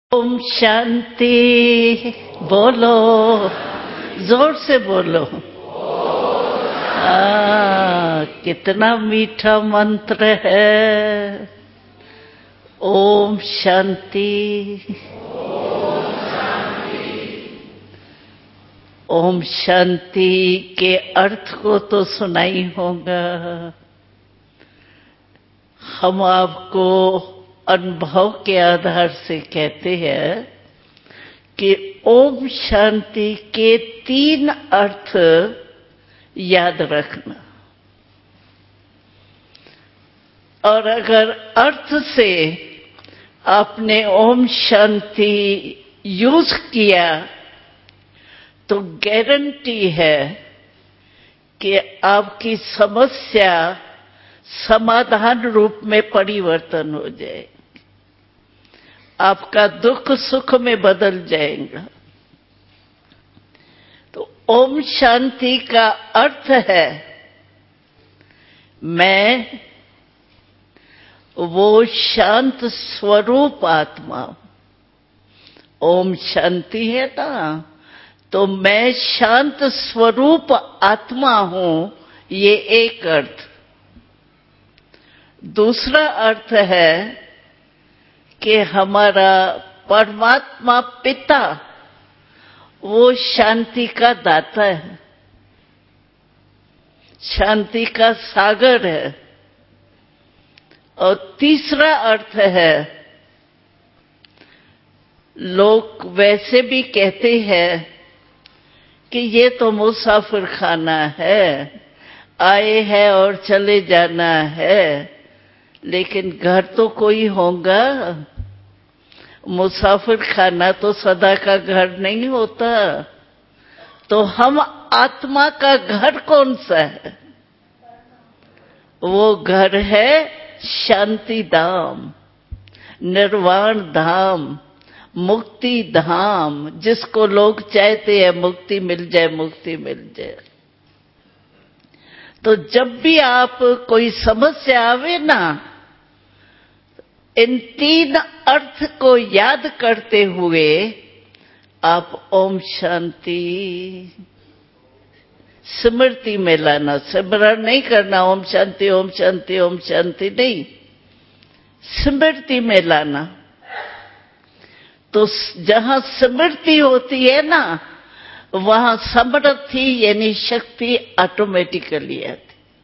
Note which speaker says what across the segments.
Speaker 1: ओम शांति। बोलो, जोर से बोलो। कितना मीठा मंत्र है। ओम शांति। ओम शांति के अर्थ को तो सुना ही होगा। हम आपको अनुभव के आधार से कहते हैं कि ओम शांति के 3 अर्थ याद रखना। और अगर अर्थ से आपने ओम शांति यूज किया तो गारंटी है कि आपकी समस्या समाधान रूप में परिवर्तन हो जाए, आपका दुख सुख में बदल जाएगा। तो ओम शांति का अर्थ है मैं वो शांत स्वरूप आत्मा। ओम शांति है ना, तो मैं शांत स्वरूप आत्मा हूं, ये एक अर्थ। दूसरा अर्थ है कि हमारा परमात्मा पिता वो शांति का दाता है, शांति का सागर है। और तीसरा अर्थ है, लोग वैसे भी कहते हैं कि ये तो मुसाफिर खाना है, आए हैं और चले जाना है, लेकिन घर तो कोई होगा। मुसाफिर खाना तो सदा का घर नहीं होता। तो हम आत्मा का घर कौन सा है? वो घर है शांति धाम, निर्वाण धाम, मुक्ति धाम, जिसको लोग चाहते हैं मुक्ति मिल जाए, मुक्ति मिल जाए। तो जब भी आप कोई समस्या आवे ना, इन 3 अर्थ को याद करते हुए आप ओम शांति स्मृति में लाना। सिमरन नहीं करना, ओम शांति ओम शांति ओम शांति नहीं, स्मृति में लाना। तो जहां स्मृति होती है ना, वहां समृद्धि यानी शक्ति ऑटोमेटिकली आती।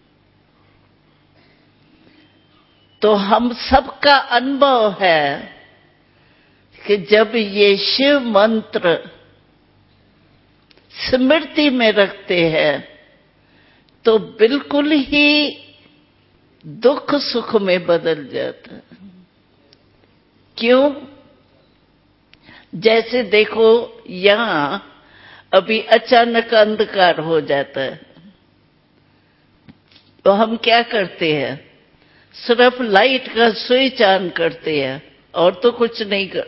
Speaker 1: तो हम सबका अनुभव है कि जब ये शिव मंत्र स्मृति में रखते हैं तो बिल्कुल ही दुख सुख में बदल जाता है। क्यों? जैसे देखो, यहां अभी अचानक अंधकार हो जाता है, तो हम क्या करते हैं? सिर्फ लाइट का स्विच ऑन करते हैं और तो कुछ नहीं कर।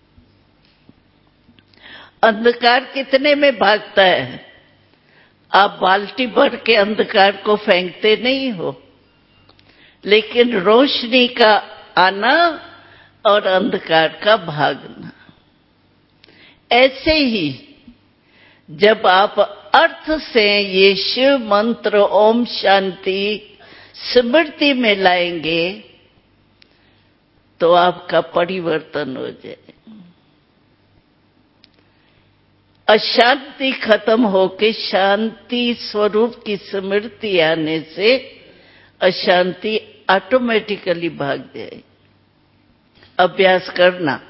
Speaker 1: अंधकार कितने में भागता है? आप बाल्टी भर के अंधकार को फेंकते नहीं हो, लेकिन रोशनी का आना और अंधकार का भागना। ऐसे ही जब आप अर्थ से ये शिव मंत्र ओम शांति स्मृति में लाएंगे तो आपका परिवर्तन हो जाए। अशांति खत्म होके शांति स्वरूप की स्मृति आने से अशांति ऑटोमेटिकली भाग जाए। अभ्यास करना।